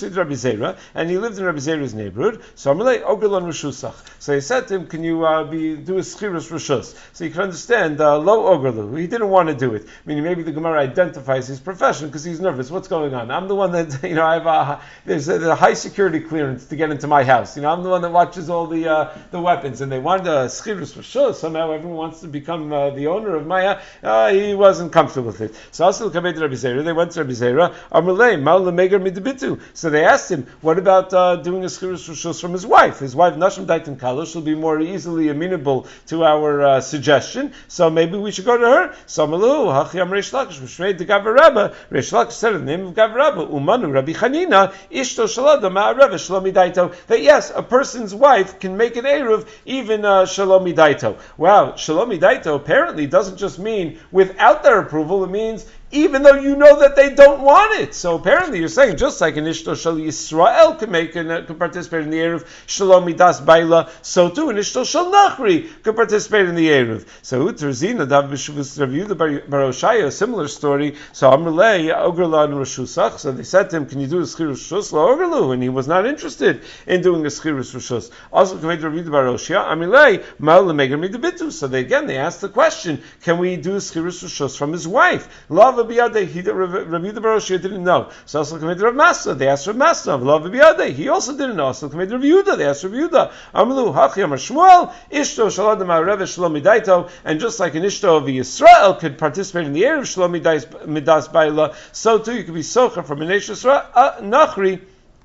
he lived in Rabbi Zera's neighborhood. So Amalei Ogilon Rishusach. So he said to him, "Can you uh, be do a schirus rishus?" So you can understand uh, lo Ogilon. He didn't want to do it. Meaning maybe the Gemara identifies his profession because he's nervous. What's going on? I'm the one that you know I have a, there's a, a high security clearance to get into my house. You know I'm the one that watches all the uh, the weapons, and they wanted a schirus rishus. Somehow everyone wants to become uh, the owner of my. Uh, he wasn't comfortable with it. So also Rabbi Zera, they went to Rabbi Zera. Amalei Mal Lemeger Midabitu. So they asked him, what about uh, doing a schirus rishus from his wife? His wife Nashim Daitin Kalosh she'll be more easily amenable to our uh, suggestion. So maybe we should go to her. Samalu, Hachiam Reish Lakish, Mishmei de Gavar Rabba. Reish Lakish said in the name of Gavar Rabba, Umanu Rabbi Chanina, Ishto Shalada Ma'areva Shalomi Daito. That yes, a person's wife can make an Eruv even uh, Shalomi Daito. Wow, Shalomi Daito apparently doesn't just mean without their approval, it means even though you know that they don't want it. So apparently you're saying just like an Ishto Shal Yisrael can make an, uh, can participate in the Eruv Shalom Midas Baila, so too an Ishto Shal Nachri could participate in the Eruv. So Uterzina Dav B'Shuvus Rav Yehuda Bar Oshaya, a similar story. So Amrulei Ogrla and Rashusach. So they said to him, "Can you do a Schirus Rishus La Ogrlu?" And he was not interested in doing a Schirus Rishus. Also, Kamed Rav Yehuda Bar Oshaya Amrulei Ma'al Lemeger Midabitu. So they again they asked the question: can we do a Schirus Rishus from his wife? Love He Rav Yehuda Bar Oshaya didn't know. So also Kamed Rav Masa, they asked Rav Masa. Love Biyadeh, he also didn't know. So Kamed Rav Yehuda, they asked Rav Yehuda. Amlu Hachi Amar Shmuel, Ishto Shalad Ma'arev Shalom Midaito, and just like an Ishto of Yisrael could participate in the Eruv Shalom Midas Baila, so too you could be socha from an Yisrael Nachri.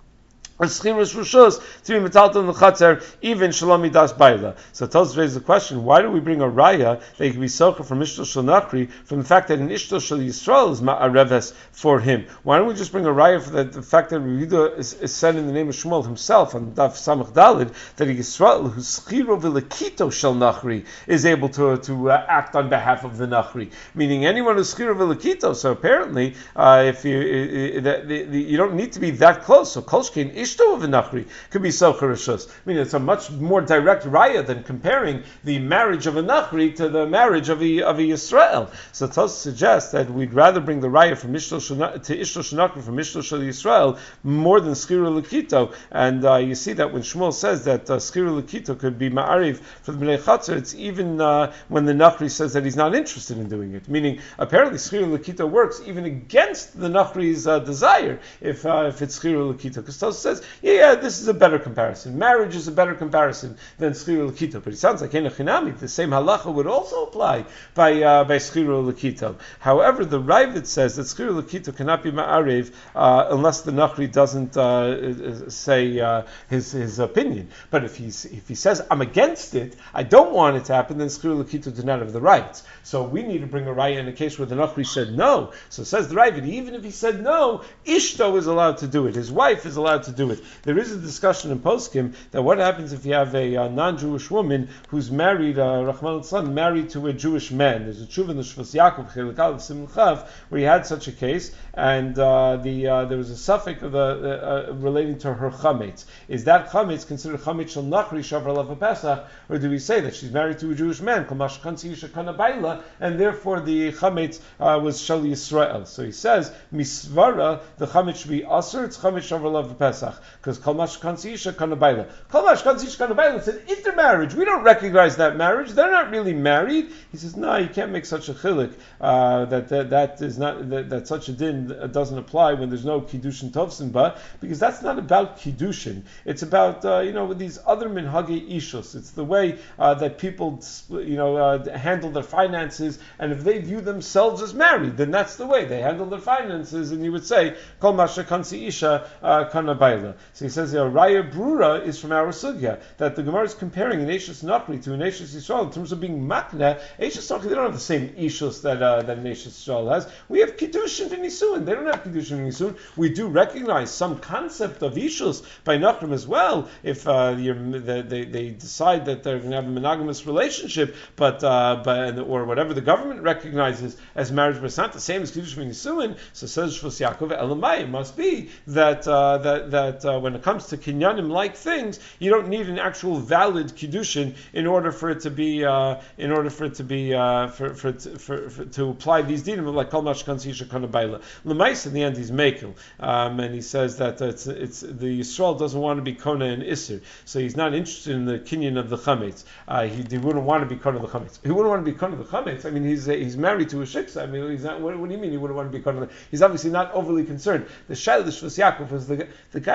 Or schirus rishus to be metaltal in the chatzar, even shalom midas baila. So it tells us raise the question: why do we bring a raya that he can be socha from ishto shel nachri from the fact that an ishto shel Yisrael is ma'areves for him? Why don't we just bring a raya for the, the fact that Yehuda is, is said in the name of Shmuel himself on Daf Samach Dalid that a Yisrael who's schiro v'lekito shel nachri is able to to uh, act on behalf of the nachri, meaning anyone who's schiro v'lekito. So apparently, uh, if you uh, the, the, the, you don't need to be that close. So kolshkein Ishto of a Nachri could be Socha Rishus. I mean, it's a much more direct raya than comparing the marriage of a Nachri to the marriage of a, of a Yisrael. So Tos suggests that we'd rather bring the raya from Ishto to Ishto Shenachri from Ishto Shel Yisrael more than Schiru Lekito. And uh, you see that when Shmuel says that uh, Schiru Lekito could be Ma'ariv for the Bnei Chatzar, it's even uh, when the Nachri says that he's not interested in doing it. Meaning, apparently Schiru Lekito works even against the Nachri's uh, desire if uh, if it's Schiru Lekito. Because Tos says, yeah, yeah, this is a better comparison. Marriage is a better comparison than Schiru Lekito. But it sounds like Enochinami, the same halacha would also apply by uh, by Schiru Lekito. However, the Ravid says that Schiru Lekito cannot be Ma'arev uh, unless the Nachri doesn't uh, say uh, his his opinion. But if he's if he says, I'm against it, I don't want it to happen, then Schiru Lekito does not have the rights. So we need to bring a raya in a case where the Nachri said no. So says the Ravid, even if he said no, Ishto is allowed to do it. His wife is allowed to do it. There is a discussion in Poskim that what happens if you have a, a non-Jewish woman who's married, uh, Rahman al-San, married to a Jewish man. There's a tshuva in the Shvus Yaakov, Chelik Aleph Simon Chav, where he had such a case, and uh, the uh, there was a suffix of the, uh, uh, relating to her chametz. Is that chametz considered chametz shel nachri shavar lav Pesach, or do we say that she's married to a Jewish man, kamash kansi yisha kana baila, and therefore the chametz uh, was shel Yisrael? So he says misvara the chametz should be aser, it's chametz shavar lav Pesach, because kalmash kansi yisha kana baila. Kalmash kansi yisha kana baila, it's an intermarriage. We don't recognize that marriage. They're not really married. He says no, you can't make such a chilik uh, that, that that is not that, that such a din doesn't apply when there's no kiddushin tovsin ba, because that's not about kiddushin. It's about uh, you know with these other minhagei ishus. It's the way uh, that people you know uh, handle their finances, and if they view themselves as married, then that's the way they handle their finances. And you would say kol masha kansi isha kana baila. So he says the raya brura is from our sugya that the Gemara is comparing an Eishes Nachri to an Eishes Yisrael in terms of being makna. Eishes Nachri, they don't have the same ishus that uh, that an Eishes Yisrael has. We have kiddushin and nisuin. They don't have kiddushin and nisuin. We do recognize some concept of ishus by Nachrim as well. If uh, you're, they, they decide that they're going to have a monogamous relationship, but uh, but or whatever the government recognizes as marriage, but it's not the same as kiddushin and nisuin. So says Shvus Yaakov, Elamai, it must be that uh, that that uh, when it comes to kinyanim like things, you don't need an actual valid kiddushin in order for it to be uh, in order for it to be uh, for, for, for, for to apply these dinim like kol mash kansi yisha kana baila. Lemais in the end he's makel, um, and he says that it's it's the Yisrael doesn't want to be kona and isser, so he's not interested in the kinyan of the chametz. Uh, he, he wouldn't want to be kona of the chametz. He wouldn't want to be kona of the chametz. I mean, he's uh, he's married to a shiksa. I mean, he's not. What, what do you mean he wouldn't want to be kona? He's obviously not overly concerned. The Shaila Shvus Yaakov was the the guy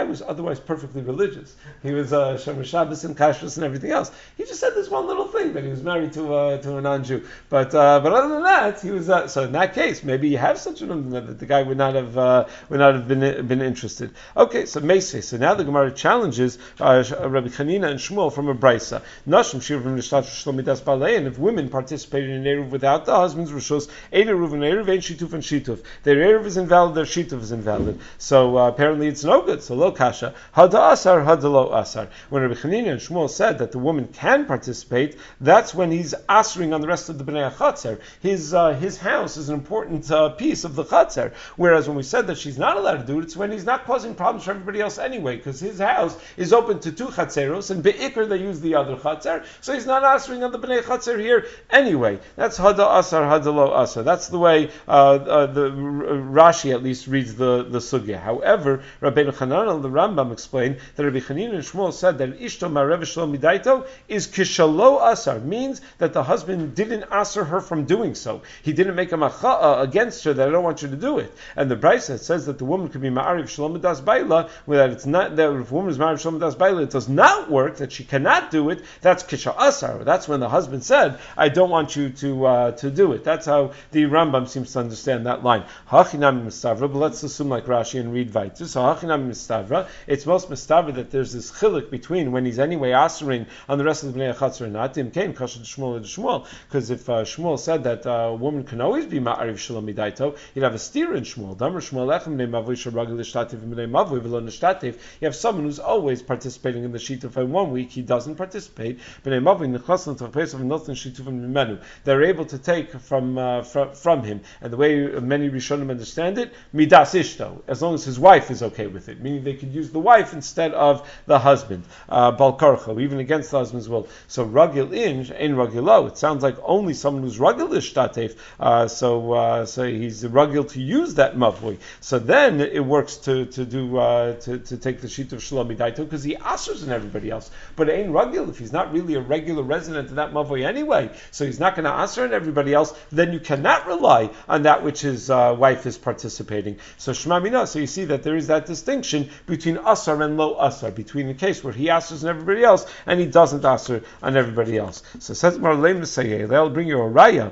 was otherwise perfectly religious. He was uh, Shomer Shabbos and Kashrus and everything else. He just said this one little thing, that he was married to uh, to a non-Jew. But uh, but other than that, he was. Uh, so in that case, maybe you have such an umdana that the guy would not have uh, would not have been been interested. Okay, so Meisvei. So now the Gemara challenges uh, Rabbi Chanina and Shmuel from a brisa. Nashim shir from Nishtat Shlomidas Balei, and if women participated in eruv without the husband's rishos, ein eruv and eruv, ein shituf and shituf. Their eruv is invalid, their shituf is invalid. So uh, apparently it's no good. So lo kasha hada asar hada lo asar. When Rabbi Chanina and Shmuel said that the woman can participate, that's when he's asering on the rest of the bnei chatzer. His uh, his house is an important uh, piece of the chatzer. Whereas when we said that she's not allowed to do it, it's when he's not causing problems for everybody else anyway, because his house is open to two chatzeros, and be'ikr they use the other chatzer, so he's not asering on the bnei chatzer here anyway. That's hada asar hada lo asar. That's the way uh, uh, the Rashi at least reads the the sugya. However, Rabbeinu Hanan the Rambam explained that Rabbi Chanina and Shmuel said that ishto ma'arev shlo midaito is kishalo asar, means that the husband didn't asar her from doing so. He didn't make a macha'a against her that I don't want you to do it. And the Brisa says that the woman could be ma'ariv shlo midas baila, without it's not that if a woman is ma'ariv shlo midas baila, it does not work, that she cannot do it. That's kisha asar. That's when the husband said, I don't want you to uh, to do it. That's how the Rambam seems to understand that line. Hachinam mistavra, but let's assume like Rashi and read Vaitu. So hachinam mistavra, it's most mistavra that there's this chilik between when he's anyway asering on the rest of the bnei chatzer and not. Im kain kasha Shmuel and Shmuel, because if uh, Shmuel said that uh, a woman can always be ma'ariv shalom midaito, he'd have a steer in Shmuel. Damar Shmuel echem bnei mavui sharagil nishtativ bnei mavui v'lo nishtativ. You have someone who's always participating in the shituf, and one week he doesn't participate. Bnei mavui nechlaslan tachpeis of nothing shitufim mimenu. They're able to take from uh, from, from him, and the way many Rishonim understand it, midas ishto, as long as his wife is okay with it, meaning they could use the wife instead of the husband. Uh, Balkarcho, even against the husband's will. So ragil in, ein ragilo. It sounds like only someone who's ragil is shtatef. Uh, so uh, so he's ragil to use that mavui. So then it works to to do uh, to, to take the sheet of shlomi daito because he asers and everybody else. But ein ragil, if he's not really a regular resident of that mavui anyway, so he's not going to aser and everybody else, then you cannot rely on that which his uh, wife is participating. So shema mina. So you see that there is that distinction between asar and lo asar, between the case where he asers and everybody else, and he doesn't aser on everybody else. So says Marleim Nesayeh, they'll bring you a raya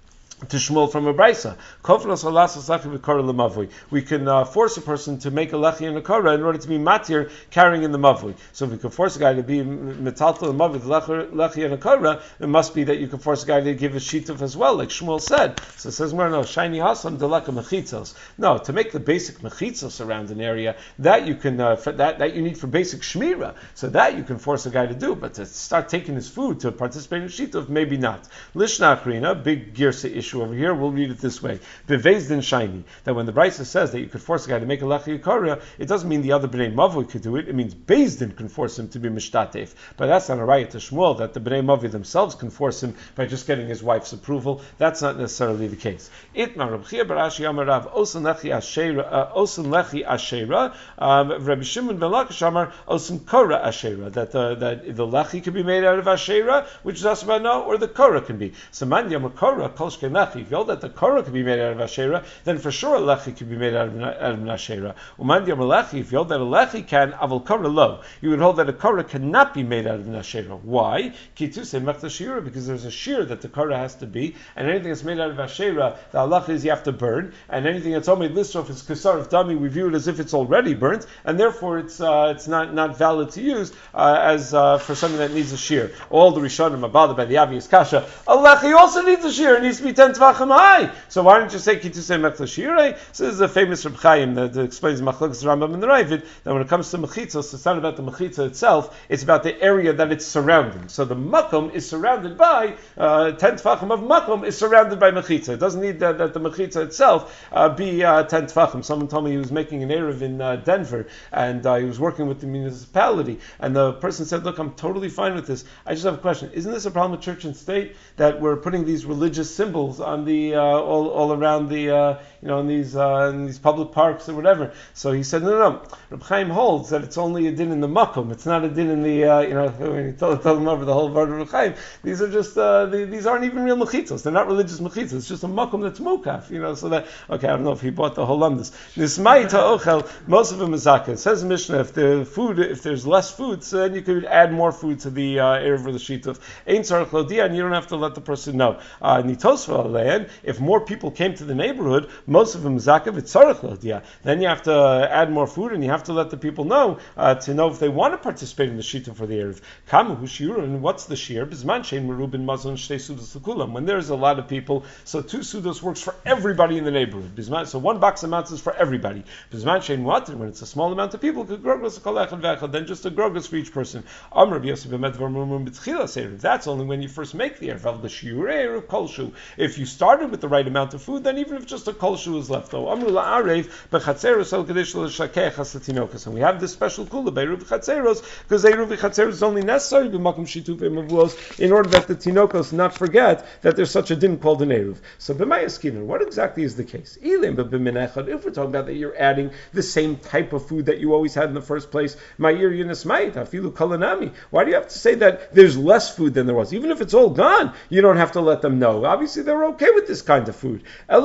to Shmuel from a brisa. We can uh, force a person to make a lechi and a kara in order to be matir carrying in the mavui. So if we can force a guy to be metaltal and mavui, lechi and a kara, it must be that you can force a guy to give a shituf as well, like Shmuel said. So it says, no, shiny hasam deleka mechitzos. No, to make the basic mechitzos around an area, that you can uh, that that you need for basic shmira. So that you can force a guy to do, but to start taking his food to participate in shituf, maybe not. Lishna akrina, big girsa issue over here, we'll read it this way. Bevezdin shiny, that when the Brisa says that you could force a guy to make a lechi yikara, it doesn't mean the other bnei mavui could do it. It means Bezdin can force him to be mishtatef. But that's not a raya to Shmuel that the bnei mavui themselves can force him by just getting his wife's approval. That's not necessarily the case. Itmar Reb Chia Barashi Amar Rav Osan lechi ashera Osan lechi ashera Rabbi Shimon ben Lakish Amar Osan kora ashera, that the that the lechi can be made out of ashera, which is also about no, or the kora can be. So man yamar kora kol shkei lechi. If you hold that the kora can be made out of ashera, then for sure a lechi can be made out of, out of an ashera. Uman yamar lechi. If you hold that a lechi can, avol kora lo, you would hold that a kora cannot be made out of an ashera. Why? Kituse mechta shira, because there's a shear that the kora has to be, and anything that's made out of ashera, the halacha is you have to burn, and anything that's only listrof is kasar of dami, we view it as if it's already burnt, and therefore it's uh, it's not, not valid to use uh, as uh, for something that needs a shear. All the Rishonim about by the obvious kasha, a lechi also needs a shear, it needs to be ten tvachim high. So why don't you say kituse mechta shira? So this is a famous Reb Chaim that explains machlokes Rambam and the Ravid, that when it comes to mechitzos, it's not about the mechitza itself, it's about the area that it's surrounding. So the makom is surrounded by, uh, ten tvachim of makom is surrounded by mechitza. It doesn't need that, that the mechitza itself uh, be uh, ten tvachim. Someone told me he was making an eruv in uh, Denver, and uh, he was working with the municipality, and the person said, look, I'm totally fine with this. I just have a question. Isn't this a problem with church and state, that we're putting these religious symbols animals on the uh, all all around the uh, you know in these uh, in these public parks or whatever. So he said, no, no, no. Reb Chaim holds that it's only a din in the makom. It's not a din in the uh, you know when he told, told him over the whole word of Reb Chaim. These are just uh, the, these aren't even real mechitzos. They're not religious mechitzos. It's just a makom that's mukaf. You know, so that okay. I don't know if he bought the whole lumdus. Nismai ta'ochel. Most of them is zakah. It says in Mishnah if the food if there's less food, so then you could add more food to the uh, erev or the shituf. Ein tzarich lodia, and you don't have to let the person know. Uh, Nitosva alein. If more people came to the neighborhood, most of them zakah v'tzarich lodia. Then you have to uh, add more food, and you have to let the people know uh, to know if they want to participate in the shituf for the erev. Kamu hu shiur, and what's the shiur? Bizman shein merubin mazon shtei sudos lekulam. When there's a lot of people, so two sudos works for everybody in the neighborhood. Bizman, so one box of matzah is for everybody. Bizman shein what? And when it's a small amount of people, then just a grogos for each person. That's only when you first make the erev. If you started with the right amount of food, then even if just a kolshu is left, though. And we have this special kula by Eruv Chatzeros because Eruv Chatzeros is only necessary in order that the tinokos not forget that there's such a din called an eruv. So b'mayaskiner, what exactly is the case? If we're talking about that you're adding the same type of food that you always had in the first place, why do you have to say that there's less food than there was? Even if it's all gone, you don't have to let them know. Obviously, they're okay with this kind of food.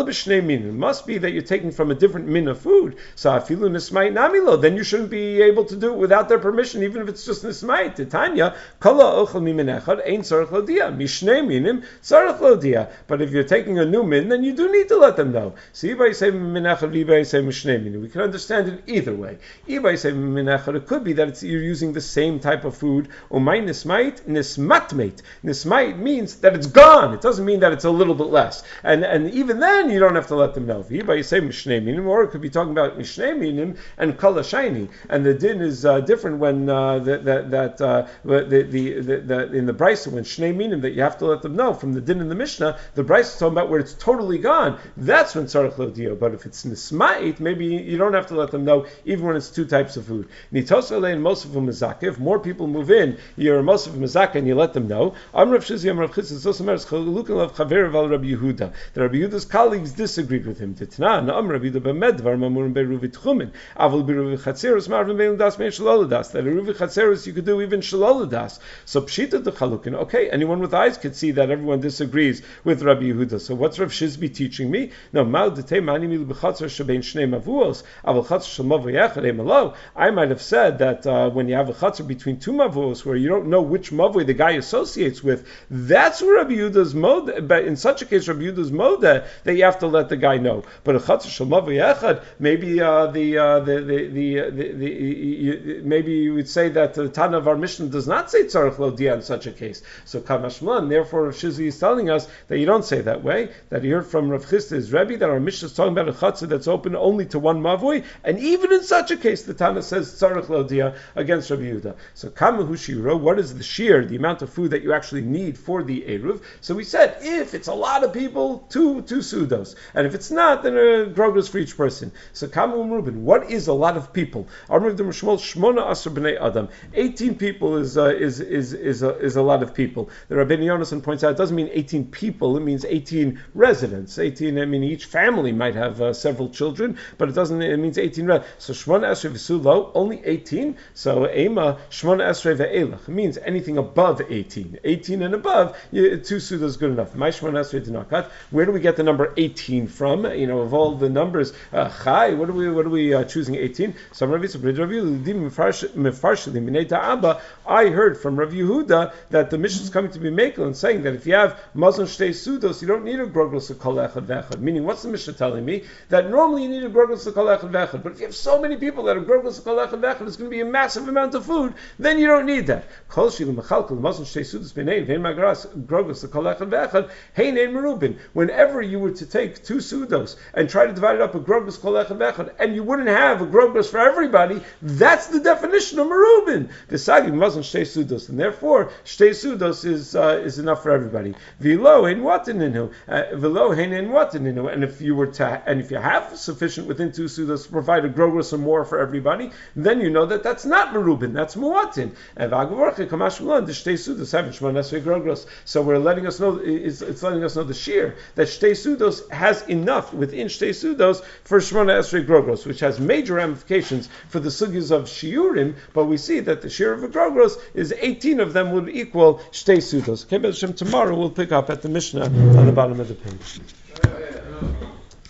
It must be that you're taking from a different min of food. So afilu nismait namilo, then you shouldn't be able to do it without their permission, even if it's just nismait. Titania, kala ochel miminechad, ein tzarich lodia. Mishnei minim, tzarich lodia. But if you're taking a new min, then you do need to let them know. So if I say miminechad, if I say mishnei minim, we can understand it either way. If I say miminechad, it could be that it's, you're using the same type of food. Umay nismait, nismatmate. Nismait means that it's gone. It doesn't mean that it's a little bit less. And and even then, you don't have to let them know. If I say mishnei minim, or it could be talking about mishnei minim and kala shayni. And the din is uh, different when uh, that that, that uh, the, the, the, the in the brisa when shnei minim that you have to let them know from the din in the Mishnah. The brisa is talking about where it's totally gone. That's when tzarich lodio. But if it's nismait, maybe you don't have to let them know even when it's two types of food. Nitos and most of them mizaka. If more people move in, you're most of them mizaka and you let them know. Am Rav Shizi, Am Rav Chizis, also matters chalukin of chaver val Rabbi Yehuda. The Rabbi Yehuda's colleagues disagreed with him. Titna Am Rabbi Yehuda b'medvar mamurim beruvi tchumin. Aval beruvi chatzeros marvin bein das mein shaloladas. That beruvi chatzeros you could do even shaloladas. So pshita the chalukin. Okay, anyone with eyes could see that everyone disagrees with Rabbi Yehuda. So what's Rav Shizbi teaching me? No, mal detei mani mil b'chatzer shebein shnei mavuos. Aval chatzer shel mavu yechad emalo. I might have said that uh, when you have a chatzer between two mavuos where you don't know which mavui the guy associates with, that's where Rabbi Yehuda's mode. But in such a case, Rabbi Yehuda's mode that you have to let the guy know. But a chatzer shel mavu yechad, maybe uh, the, uh, the, the, the, the, the you, maybe you would say that the Tana of our Mishnah does not say tzarich lodia in such a case. So kamashman, therefore Rav Shizi is telling us that you don't say that way. That he heard from Rav Chisda's Rebbe that our Mishnah is talking about a chatzer that's open only to one mavui, and even in such a case, the Tana says tzarich lodia against Rabbi Yehuda. So kamahu shiro, what is the shear, the amount of food that you actually need for the eruv? So we said if it's a lot of people, two two sudos, and if it's not, then a grogos for each person. So kamahu Reuben, what is a lot of people? eighteen people is uh, is is is a, is a lot of people. The Rabbeinu Yonasan points out it doesn't mean eighteen people; it means eighteen residents. eighteen, I mean, each family might have uh, several children, but it doesn't. It means eighteen. Re- so Shmona Esrei v'Sulo, only eighteen. So Ema Shmona Esrei ve'elach means anything above eighteen. eighteen and above, you, two sudas is good enough. My Shmona Esrei Dinakat. Where do we get the number eighteen from? You know, of all the numbers, uh, Chai. What are we? What are we uh, choosing? eighteen. Some Rabbi I heard from Rav Yehuda that the mission is coming to be makel and saying that if you have mazon shtei sudos, you don't need a grogos of kol echad vechad. Meaning, what's the Mishnah telling me? That normally you need a grogos of kol echad vechad. But if you have so many people that are grogos of kol echad vechad, it's going to be a massive amount of food. Then you don't need that. Kol shilu mechalkel mazon shtei sudos b'nein v'en magras grogos of kol echad vechad hein ein merubin. Whenever you were to take two sudos and try to divide it up a grogos kol echad vechad, and you wouldn't have a grogos for everybody, that's the definition of merubin. The sagi mazon shtei sudos, and therefore shtei sudos is uh, is enough for everybody. V'lo ein wataninu, v'lo hein ein wataninu, and if you were to, and if you have sufficient within two sudos to provide a grogos or more for everybody, then you know that that's not merubin, that's muatin. And v'agavorche kamash mulan the shtei sudos having shmona esrei grogos. So we're letting us know, it's, it's letting us us know the shear that Shtei Sudos has enough within Shtei Sudos for Shmona Esrei Grogros, which has major ramifications for the sugyas of Shiurim, but we see that the shear of a Grogros is eighteen of them would equal Shtei Sudos. Okay, B'Hashem, tomorrow we'll pick up at the Mishnah on the bottom of the page.